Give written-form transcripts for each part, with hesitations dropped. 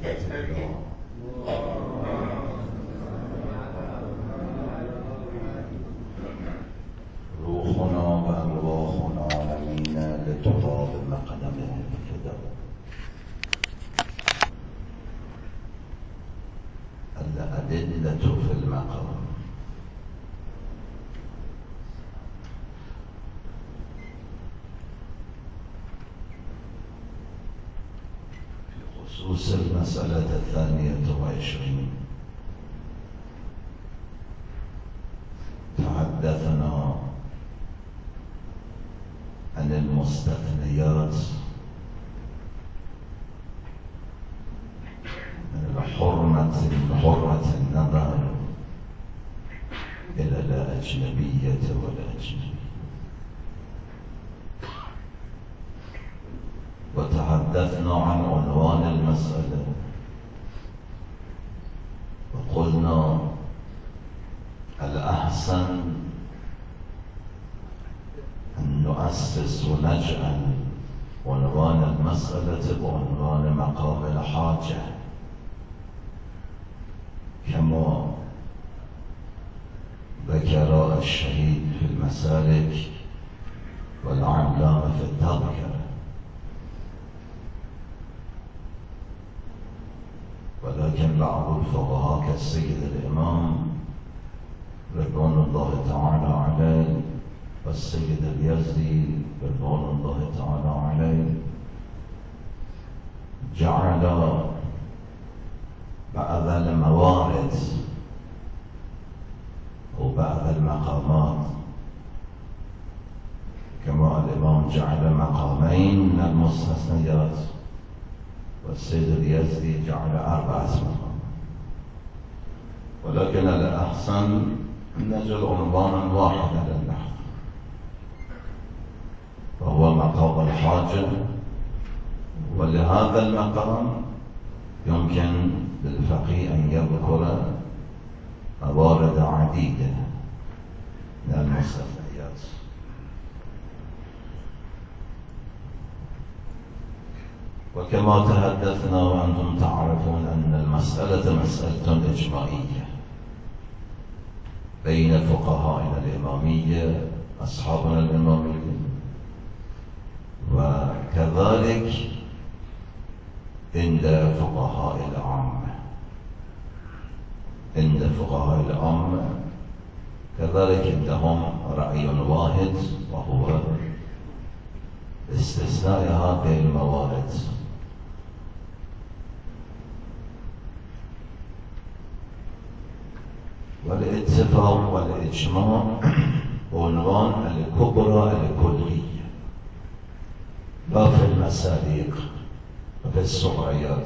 روحنا وأرواحنا أمين لتراب مقدمه فداء. الأدلة في المقام. في خصوص المسألة 22 تحدثنا عن المستثنيات من حرمة النظر إلى الأجنبية والأجنبي، وتحدثنا عن عنوان المسألة وقلنا الأحسن أن نؤسس ونجعل عنوان المسألة بعنوان مقام الحاجة، كما ذكر الشهيد في المسالك والعلامة في التذكرة. ولكن بعض الفقهاء كالسيد الإمام رضوان الله تعالى عليه والسيد اليزدي رضوان الله تعالى عليه جعل بعض الموارد وبعض المقامات، كما الإمام جعل مقامين من المستثنيات والسيد اليزدي جعل 4 مقامات، ولكن الأحسن أن نجعل عنوانا واحدا للنحو، وهو مقام الحاجة. ولهذا المقام يمكن للفقيه أن يذكر موارد عديدة من المستثنيات. وكما تحدثنا وأنتم تعرفون أن المسألة مسألة إجماعية بين فقهائنا الإمامية أصحابنا الإمامية، وكذلك عند فقهاء العامة. عند فقهاء العامة كذلك عندهم رأي واحد، وهو استثناء هذه الموارد. والاتفاق والإجماع عنوان الكبرى الكلية، لا في المساليق وفي الصغريات.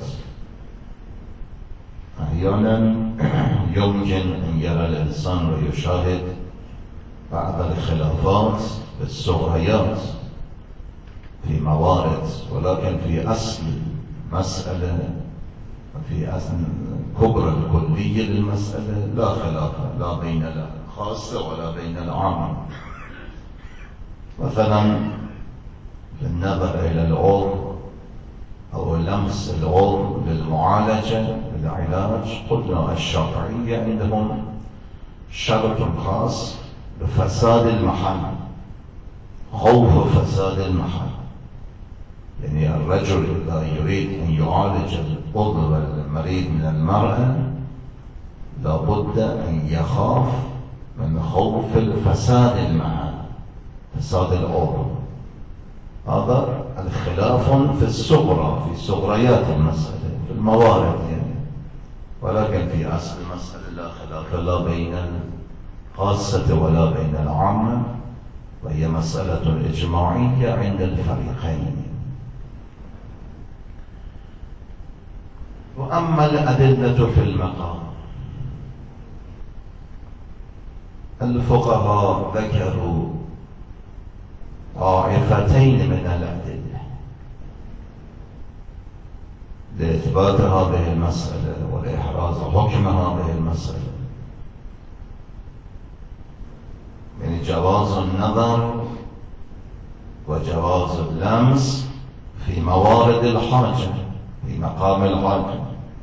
أحيانا يمكن أن يرى الإنسان ويشاهد بعض الخلافات في الصغريات في موارد، ولكن في أصل مسألة وفي أصل كبرى الكلية للمسألة لا خلاف، لا بين الخاصة ولا بين العامة. مثلا بالنظر إلى العور أو لمس العور للمعالجة للعلاج، قلنا الشافعية عندهم شرط خاص بفساد المحل، خوف فساد المحل. يعني الرجل إذا يريد أن يعالج العضو المريض من المرأة لابد أن يخاف من خوف الفساد المحل، فساد العضو. هذا الخلاف في الصغرى، في صغريات المسألة، في الموارد يعني. ولكن في أصل المسألة لا خلاف لا بين الخاصة ولا بين العامة، وهي مسألة إجماعية عند الفريقين. وأما الأدلة في المقام، الفقهاء ذكروا طائفتين من الأدلة لإثبات هذه المسألة ولإحراز حكم هذه المسألة، من جواز النظر وجواز اللمس في موارد الحاجة، في مقام الحاجة.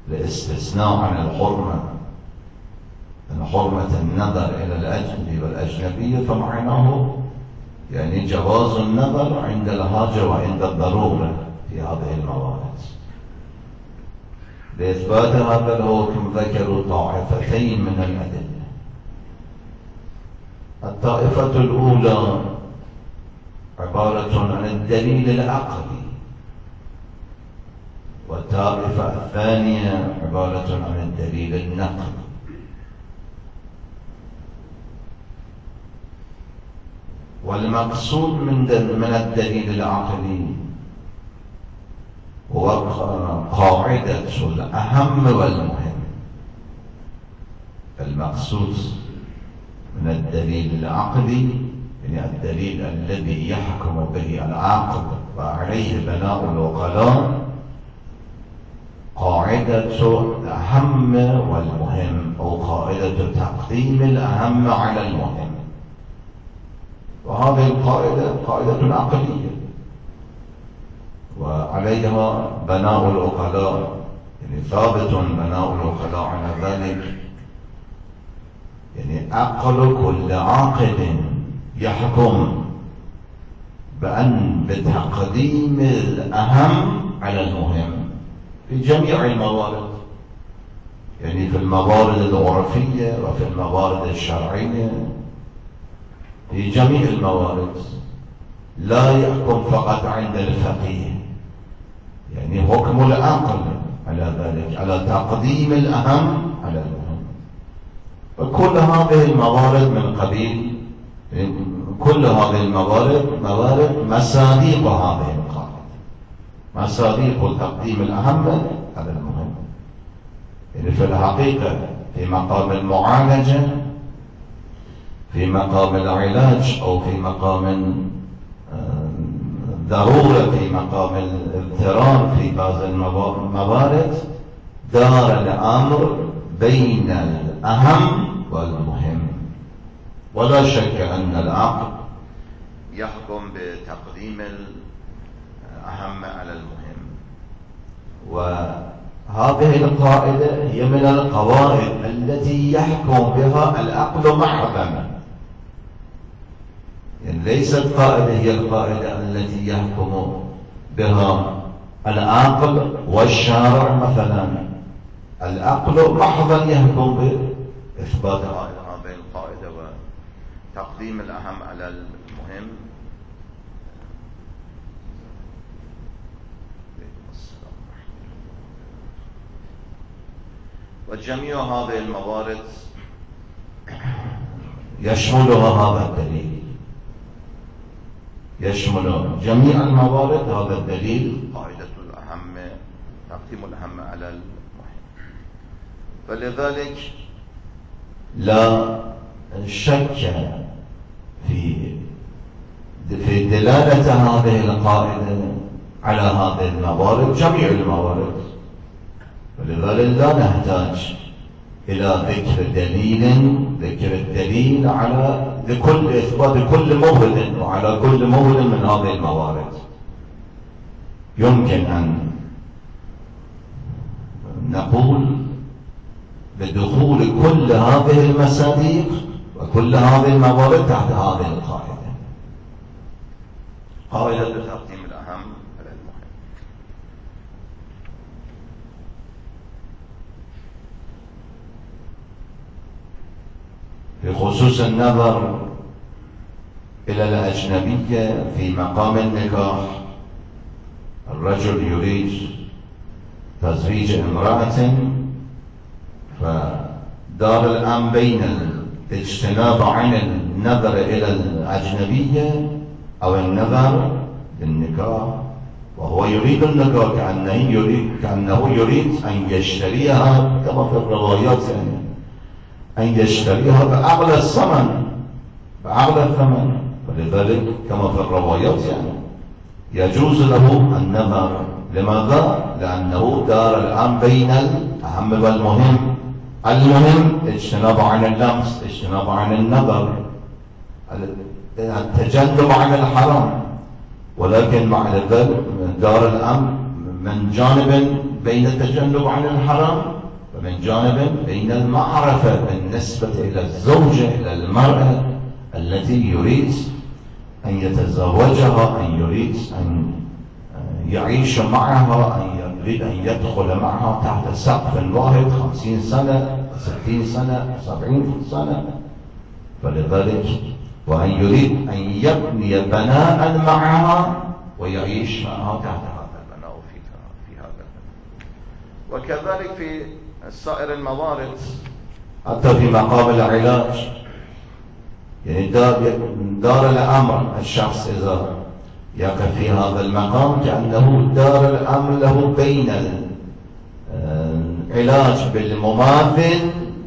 الاستثناء عن الحرمة، أن حرمة النظر إلى الأجنبي والأجنبية فمعناه يعني جواز النظر عند الحاجة وعند الضرورة في هذه الموارد. لإثبات هذا الحكم ذكروا طائفتين من الأدلة. الطائفة الأولى عبارة عن الدليل العقلي، والطائفة الثانية عبارة عن الدليل النقلي. والمقصود من الدليل العقلي هو قاعدة الأهم والمهم. المقصود من الدليل العقلي يعني الدليل الذي يحكم به العقل وعليه بناء العقلاء قاعدة الأهم والمهم، أو قاعدة تقديم الأهم على المهم. وهذه القاعدة قاعدة عقلية وعليها بناء العقلاء، يعني ثابت بناء العقلاء على ذلك. يعني عقل كل عاقل يحكم بتقديم الأهم على المهم في جميع الموارد، يعني في الموارد العرفية وفي الموارد الشرعية، في جميع الموارد. لا يحكم فقط عند الفقيه، يعني حكم العقل على ذلك، على تقديم الأهم على المهم. وكل هذه الموارد من قبيل، كل هذه الموارد موارد مصادق هذه القاعدة، مصادق تقديم الأهم على المهم. يعني في الحقيقة في مقام المعالجة، في مقام العلاج، أو في مقام ضرورة، في مقام الاضطرار، في بعض الموارد دار الأمر بين الأهم والمهم. ولا شك أن العقل يحكم بتقديم الأهم على المهم. وهذه القاعدة هي من القواعد التي يحكم بها العقل محضا، يعني ليست قاعدة هي القاعدة التي يحكم بها العقل والشارع مثلا. العقل محضا يحكم بإثبات هذه القاعدة وتقديم الأهم على المهم. وجميع هذه الموارد يشملها هذا الدليل، يشمل جميع الموارد هذا الدليل، قاعدة الأهم، تقديم الأهم على المهم. فلذلك لا شك في دلالة هذه القاعدة على هذه الموارد، جميع الموارد. ولذلك لا نحتاج إلى ذكر الدليل على لكل إثبات كل مهل وعلى كل مهل من هذه الموارد. يمكن أن نقول بدخول كل هذه المصادق وكل هذه الموارد تحت هذه القاعدة، قاعدة تقديم الأهم على المهم. بخصوص النظر إلى الأجنبية في مقام النكاح، الرجل يريد تزويج امرأة، فدار الأمر بين الاجتناب عن النظر إلى الأجنبية أو النظر للنكاح، وهو يريد النكاح كأنه يريد أن يشتريها، كما في الروايات يعني أن يشتريها بأغلى الثمن، بأغلى الثمن. ولذلك كما في الروايات يعني يجوز له النظر. لماذا؟ لأنه دار الأمر بين الأهم والمهم. المهم اجتناب عن اللمس، اجتناب عن النظر، التجنب عن الحرام. ولكن مع ذلك دار الأمر من جانب بين التجنب عن الحرام، ومن جانب بين المعرفة بالنسبة إلى الزوجة، إلى المرأة التي يريد أن يتزوجها، أن يريد أن يعيش معها، أن يريد أن يدخل معها تحت سقف واحد 50 سنة 60 سنة 70 سنة. فلذلك وأن يريد أن يبني بناء معها ويعيش معها تحت هذا البناء في هذا البناء. وكذلك في سائر الموارد، حتى في مقام العلاج، يعني دار الأمر الشخص إذا يقف في هذا المقام كأنه دار الأمر له بين العلاج بالمماثل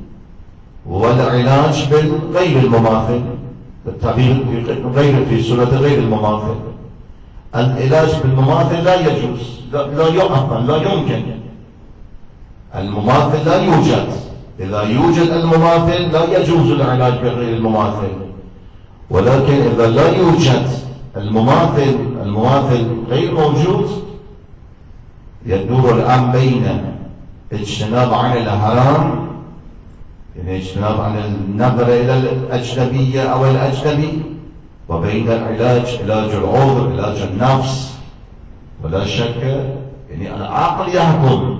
والعلاج بالغير المماثل، بالتعبير غير في صورة غير المماثل. العلاج بالمماثل لا يجوز، لا يمكن. المماثل لا يوجد. إذا يوجد المماثل لا يجوز العلاج بغير المماثل. ولكن إذا لا يوجد المماثل غير موجود، يدور الأمر بين اجتناب عن الحرام، يعني اجتناب عن النظر إلى الأجنبية أو الأجنبي، وبين العلاج، علاج العذر، علاج النفس. ولا شك يعني العقل يحكم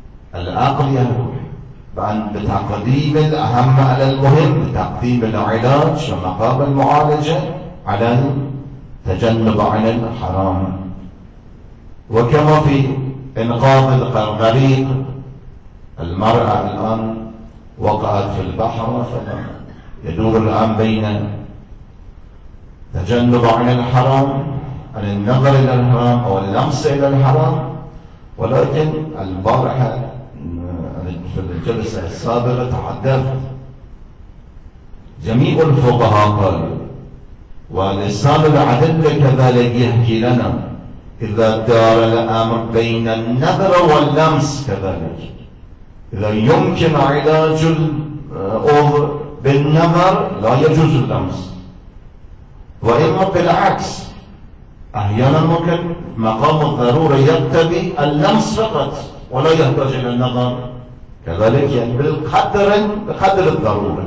بتقديم الأهم على المهم، بتقديم العلاج ومقام المعالجة على التجنب عن الحرام. وكما في إنقاذ الغريق، المرأة الآن وقعت في البحر، فيدور الآن بين تجنب عن الحرام، عن النظر إلى الحرام أو اللمس إلى الحرام. ولكن البارحة في الجلسة السابقة تحدثت، جميع الفقهاء قالوا، ولسان الأدلة كذلك يحكي لنا، إذا دار الأمر بين النظر واللمس كذلك، إذا يمكن علاج الأمر بالنظر لا يجوز اللمس. وإما بالعكس، أحيانا ممكن مقام الضرورة يقتضي اللمس فقط ولا يحتاج إلى النظر كذلك، يعني بقدر الضرورة.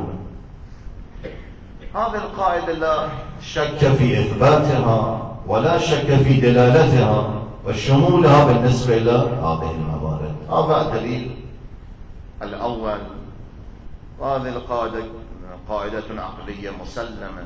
هذه القاعدة لا شك في إثباتها ولا شك في دلالتها وشمولها بالنسبة إلى هذه الموارد. هذا الدليل الأول. وهذه القاعدة قاعدة عقلية مسلمة،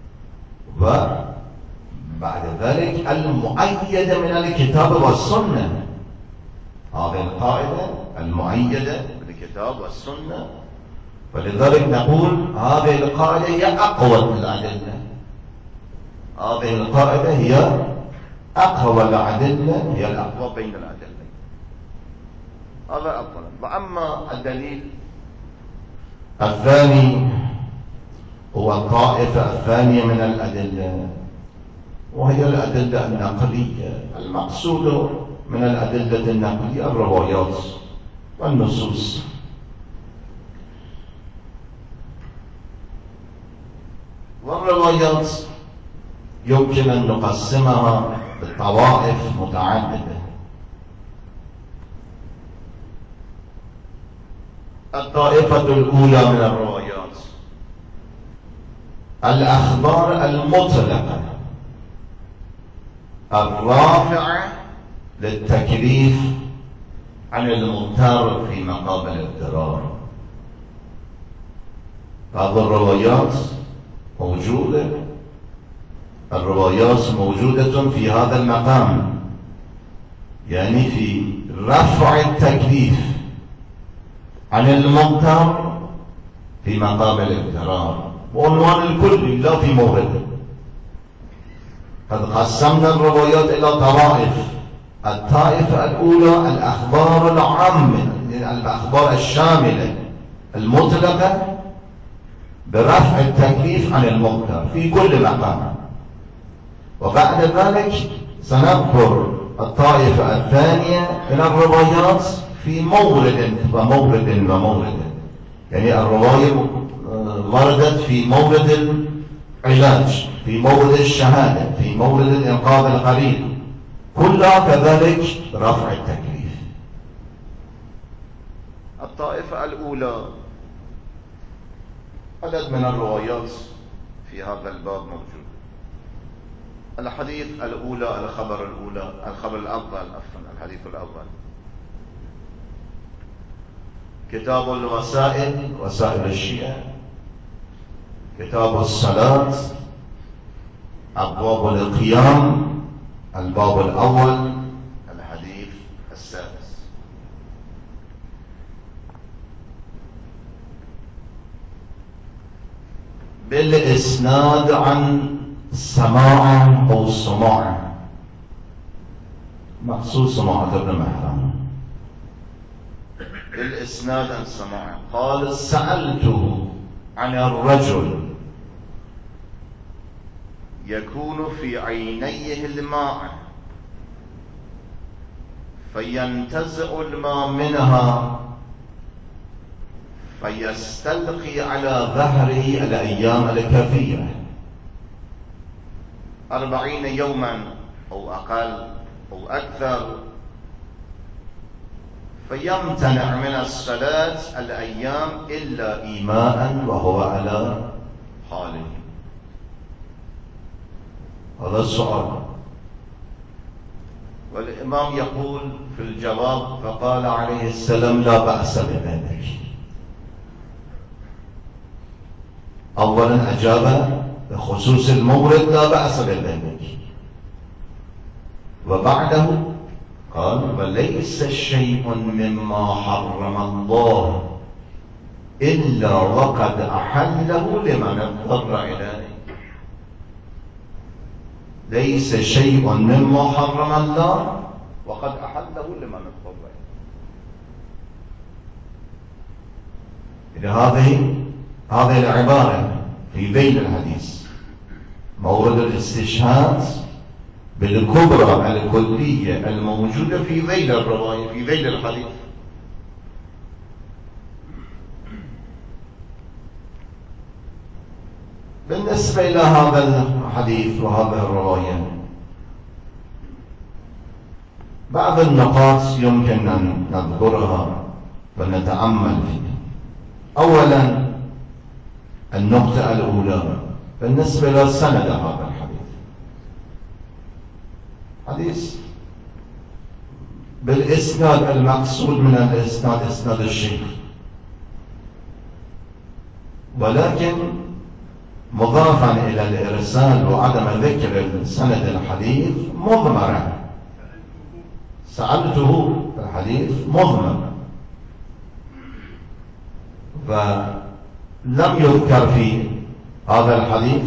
وبعد ذلك المؤيدة من الكتاب والسنة. هذه القاعدة المؤيدة بالكتاب والسنة، فلذلك نقول هذه القاعدة هي أقوى الأدلة. هذه القاعدة هي أقوى الأدلة، هي الأقوى بين الأدلة. هذا أولا. وأما الدليل الثاني هو الطائفة الثانية من الأدلة، وهي الأدلة النقلية. المقصود من الأدلة النقلية الروايات والنصوص. والروايات يمكن أن نقسمها بطوائف متعددة. الطائفة الأولى من الروايات الأخبار المطلقة الرافعة للتكليف عن المضطر في مقام الاضطرار. هذه الروايات موجودة، الروايات موجودة في هذا المقام، يعني في رفع التكليف عن المضطر في مقام الاضطرار، وعنوان الكل لا في مورد. قد قسمنا الروايات إلى طوائف. الطائفة الأولى الأخبار العامة، الأخبار الشاملة المطلقة برفع التكليف عن المضطر في كل مقام. وبعد ذلك سنذكر الطائفة الثانية من الروايات في مورد ومورد، يعني الرواية وردت في مورد العلاج، في مورد الشهادة، في مورد إنقاذ الغريق، كلها كذلك رفع التكليف. الطائفة الأولى عدد من الروايات في هذا الباب موجود. الحديث الأولى، الخبر الأول، الحديث الأول كتاب الوسائل، وسائل الشيعة، كتاب الصلاة، أبواب القيام، الباب الأول، الحديث السادس. بالإسناد عن سماع أو سماع، مخصوص سماعة ابن مهران. بالإسناد عن سماع قال: سألته عن الرجل يكون في عينيه الماء فينتزع الماء منها فيستلقي على ظهره الأيام الكافية 40 يوما أو أقل أو أكثر، فيمتنع من الصلاة الأيام إلا إيماء وهو على حاله. هذا السؤال، والإمام يقول في الجواب: فقال عليه السلام: لا بأس بذلك. أولا أجاب بخصوص المورد: لا بأس بذلك. وبعده قال: وليس شيء مما حرم الله إلا وقد أحله لمن اضطر إليه. ليس شيء مما حرم الله وقد أحله لمن اضطر إليه. هذه العبارة في ذيل الحديث مورد الاستشهاد بالكبرى الكلية الموجودة في ذيل الرواية، في ذيل الحديث. بالنسبة إلى هذا الحديث وهذه الرواية بعض النقاط يمكن أن نذكرها ونتأمل فيها. أولا النقطة الأولى بالنسبة إلى سند هذا الحديث. حديث بالإسناد، المقصود من الإسناد إسناد الشيخ، ولكن مضافا إلى الإرسال وعدم ذكر سند الحديث مضمرا. سألته في الحديث مضمر، فلم يذكر في هذا الحديث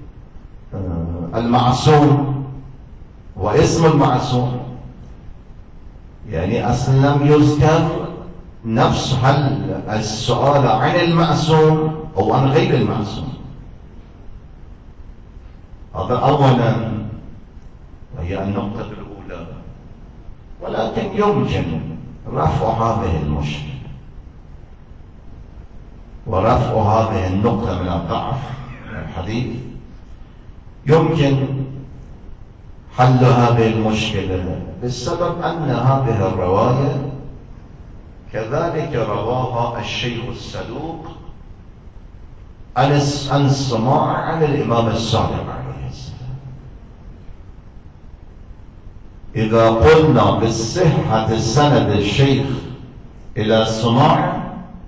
المعصوم واسم المعصوم، يعني أصلا لم يذكر نفس هل السؤال عن المعصوم أو عن غير المعصوم. هذا أولا، وهي النقطة الأولى. ولكن يمكن رفع هذه المشكلة ورفع هذه النقطة من الضعف الحديث. يمكن حل هذه المشكلة بسبب أن هذه الرواية كذلك رواها الشيخ الصدوق عن السماع عن الإمام الصادق عليه السلام. إذا قلنا بصحة سند الشيخ إلى السماع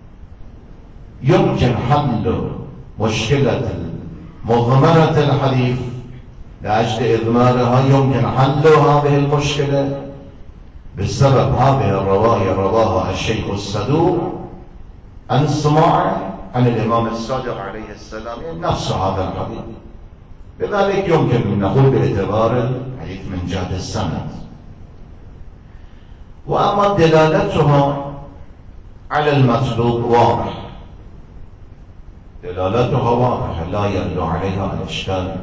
يمكن حل مشكلة مضمرة الحديث لأجل إضمارها. يمكن حل هذه المشكلة بسبب هذه الرواية رواها الشيخ الصدوق عن السماع عن الإمام الصادق عليه السلام، يعني نفس هذا الحديث. لذلك يمكن أن نقول باعتبار الحديث من جهة السند. وأما دلالتها على المطلوب واضح، دلالتها واضحة لا يدل عليها الإشكال،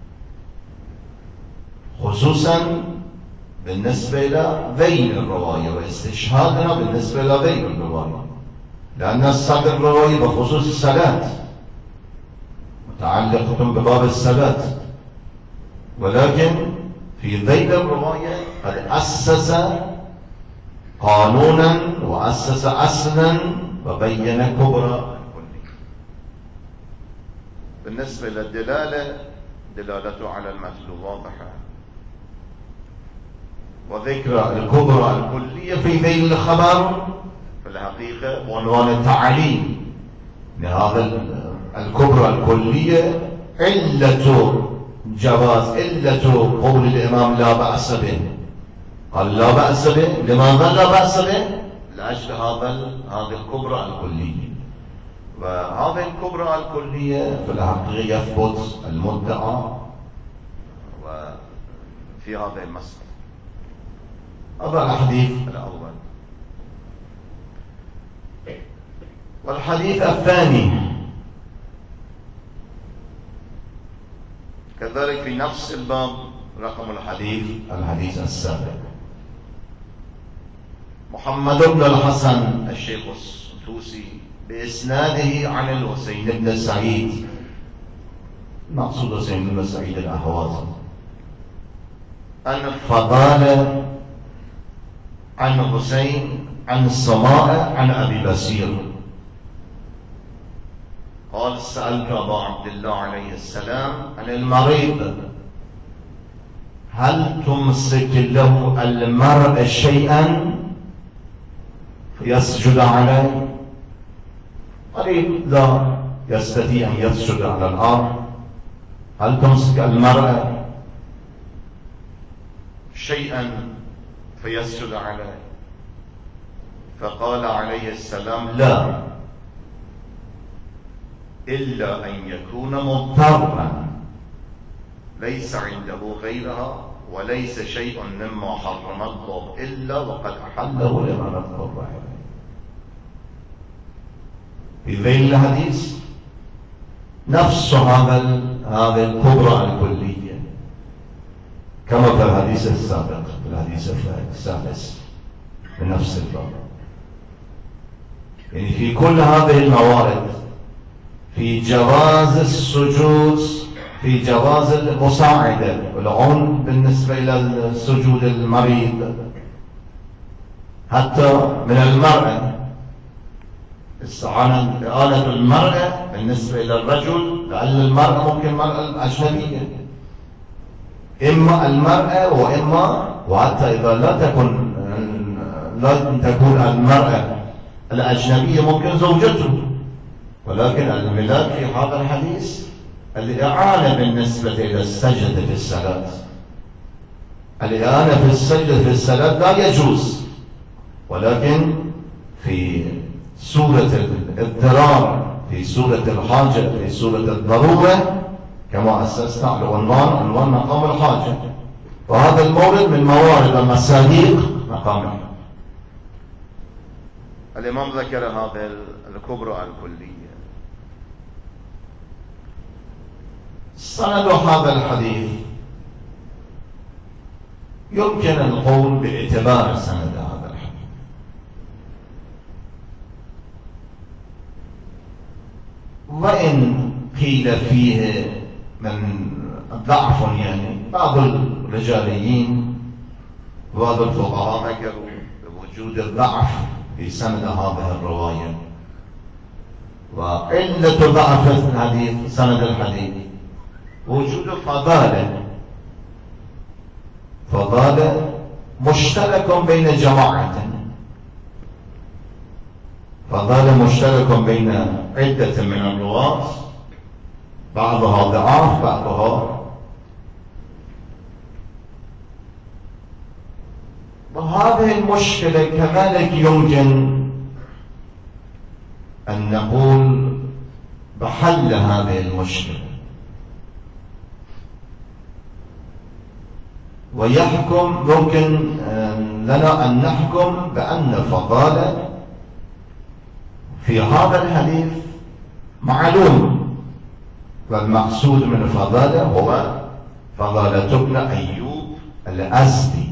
خصوصا بالنسبة إلى ذيل الرواية واستشهادنا بالنسبة إلى ذيل الرواية، لأن الصدر الرواية بخصوص الصلاة متعلقة بباب الصلاة، ولكن في ذيل الرواية قد أسس قانونا وأسس أصلا وبين كبرى الكلية. بالنسبة للدلالة دلالته على المثل واضحة، وذكر الكبرى الكلية في ذيل الخبر في الحقيقة عنوان التعليم لهذا الكبرى الكلية علة جواز، علة قول الإمام لا بأس به. قال لا بأس به، لماذا لا بأس به؟ لأجل هذه الكبرى الكلية. وهذه الكبرى الكلية في الحقيقة يثبت المدعى وفي هذه المسألة. هذا الحديث الأول. والحديث الثاني كذلك في نفس الباب، رقم الحديث السابق. محمد بن الحسن الشيخ الطوسي بإسناده عن الحسين بن سعيد، مقصود حسين بن سعيد الأهوازي، أن فضالة عن حسين عن السماء عن أبي بصير قال سألت أبا عبد الله عليه السلام عن المريض هل تمسك له المرء شيئا فيسجد عليه؟ مريض لا يستطيع أن يسجد على الأرض، هل تمسك المرء شيئا فيسجد عليه؟ فقال عليه السلام لا، إلا أن يكون مضطرا ليس عنده غيرها وليس شيء مما حرم الله إلا وقد أحله لمن اضطر إليه. في ذيل الحديث نفس هذا الكبرى الكلية كما في الحديث السابق، في الحديث السادس بنفس الباب. يعني في كل هذه الموارد في جواز السجود، في جواز المساعدة والعون بالنسبة إلى السجود المريض، حتى من المرأة استعانة المرأة بالنسبة إلى الرجل، لأن المرأة ممكن المرأة الأجنبية، إما المرأة وحتى إذا لا تكون المرأة الأجنبية ممكن زوجته. ولكن الملاك في هذا الحديث الإعانة بالنسبة إلى السجد في الصلاة، الإعانة في السجد في الصلاة لا يجوز، ولكن في سورة الاضطرار، في سورة الحاجة، في سورة الضرورة كما أسسنا على عنوان مقام الحاجة، وهذا المورد من موارد المصاديق مقام الحاجة. الإمام ذكر هذا الكبرى الكلية. سند هذا الحديث يمكن القول باعتبار سند هذا الحديث، وإن قيل فيه من ضعف، يعني بعض الرجاليين وبعض الفقهاء ذكروا بوجود الضعف في سند هذه الرواية، وعلة ضعف الحديث سند الحديث وجود فضالة مشترك بين جماعة، فضالة مشترك بين عدة من الرواة، بعضها ضعاف بعضها. وهذه المشكلة كذلك يمكن أن نقول بحل هذه المشكلة، ويحكم ممكن لنا أن نحكم بأن فضالة في هذا الحديث معلوم، والمقصود من فضالة هو فضالة ابن أيوب الأزدي،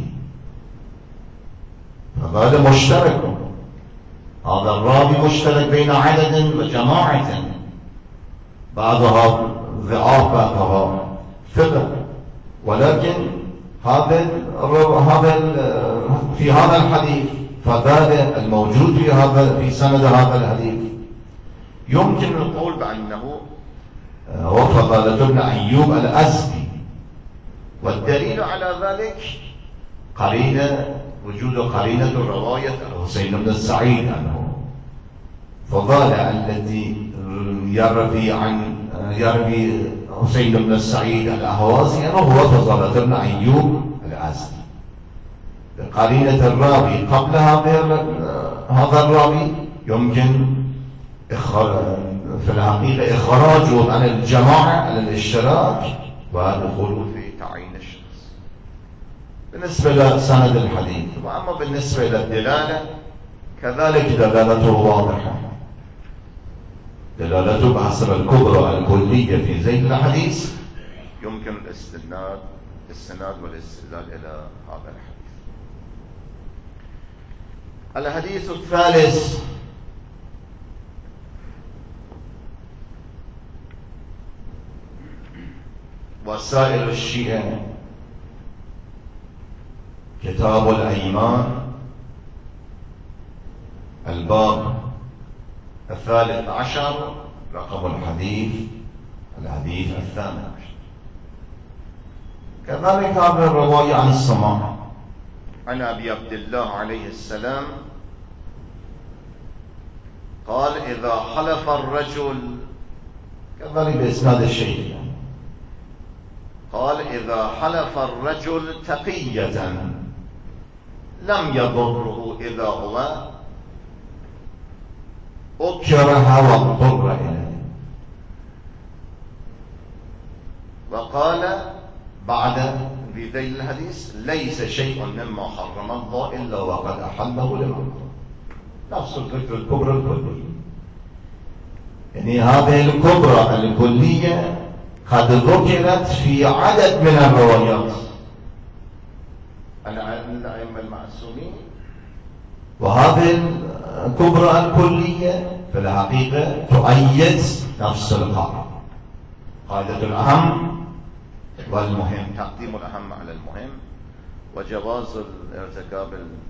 فضالة مشترك، هذا الراوي مشترك بين عدد وجماعة، بعضها ضعاف بعضها ثقة، ولكن في هذا الحديث، فذلك الموجود في سند هذا الحديث يمكن القول بأنه هو فضالة بن أيوب الأزدي، والدليل على ذلك وجود قرينة رواية الحسين بن السعيد عنه. فضالة التي يروي حسين بن السعيد الأهوازي أنه هو فضالة بن أيوب الأزدي. قرينة الراوي قبل هذا الراوي يمكن في الحقيقة إخراجه عن الجماعة على الاشتراك ودخوله في تعيين الشخص بالنسبة لسند الحديث. وأما بالنسبة للدلالة كذلك دلالته واضحة، دلالته بحسب الكبرى الكلية في زيد الحديث يمكن الاستناد والاستدلال إلى هذا الحديث. الحديث الثالث وسائل الشيعة، كتاب الأيمان، الباب 13 رقم الحديث 18. كذلك هذا الرواية عن السماع عن أبي عبد الله عليه السلام قال: إذا حلف الرجل، كذلك بإسناد الشيخ، قال: إذا حلف الرجل تقية لم يضره إذا هو أكره واضطر إليه. وقال بعد في ذيل الحديث: ليس شيء مما حرم الله إلا وقد أحله لمن. نفس الفكرة الكبرى الكلية، يعني هذه الكبرى الكلية قد ذكرت في عدد من الروايات عن الأئمة المعصومين، وهذه الكبرى الكلية في الحقيقة تؤيد نفس القاعدة، قاعدة الأهم والمهم، تقديم الأهم على المهم، وجواز ارتكاب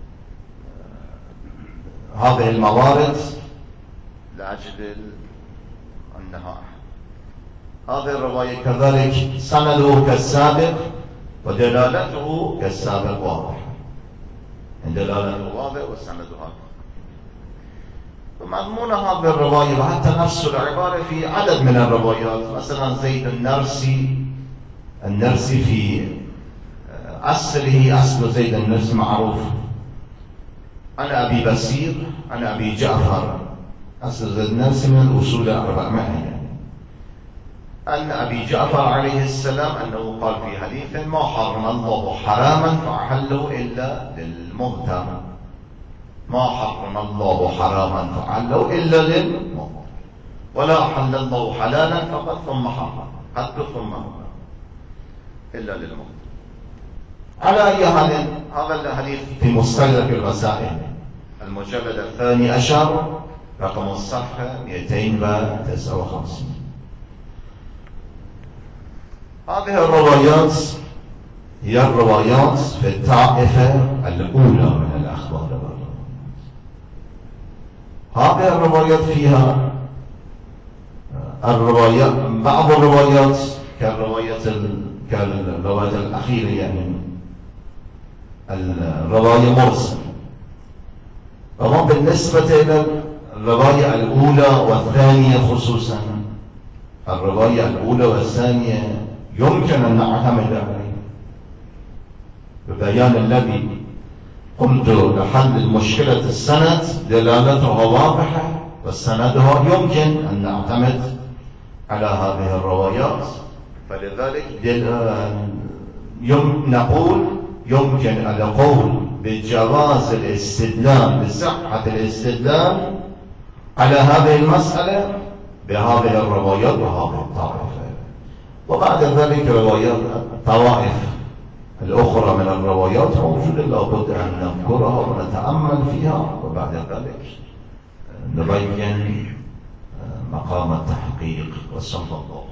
هذه الموارد لأجل أنها. هذه الرواية كذلك سنده كالسابق ودلالته كالسابق واضح، دلالته واضح والسند واضح. ومضمون هذه الرواية وحتى نفس العبارة في عدد من الروايات، مثلا زيد النرسي في أصل زيد النرسي معروف عن أبي بصير عن أبي جعفر. أصل زيد النرسي من الأصول 400، أن أبي جعفر عليه السلام أنه قال في حديث: ما حرم الله حراما فأحله إلا للمغتر. ما حرم الله حراما فأحله إلا للمغتر، ولا أحل الله حلالا فقط ثم حرم ثم حرم إلا للمغتر. على أي حال، هذا الحديث في مستدرك الوسائل المجلد 12 رقم الصفحة 259. هذه الروايات هي الروايات في الطائفة الأولى من الأخبار. هذه الروايات فيها بعض الروايات كالرواية الأخيرة، يعني الرواية مرسل. وما بالنسبة إلى الرواية الأولى والثانية خصوصا، الرواية الأولى والثانية يمكن أن نعتمد عليه ببيان الذي قلت لحل المشكلة السند دلالتها واضحة وسندها يمكن أن نعتمد على هذه الروايات. فلذلك نقول يمكن القول بجواز الاستدلال بصحة الاستدلال على هذه المسألة بهذه الروايات وهذه الطائفة. وبعد ذلك روايات الطوائف الأخرى من الروايات موجودة لابد أن نذكرها ونتأمل فيها، وبعد ذلك نبين مقام التحقيق. وصلى الله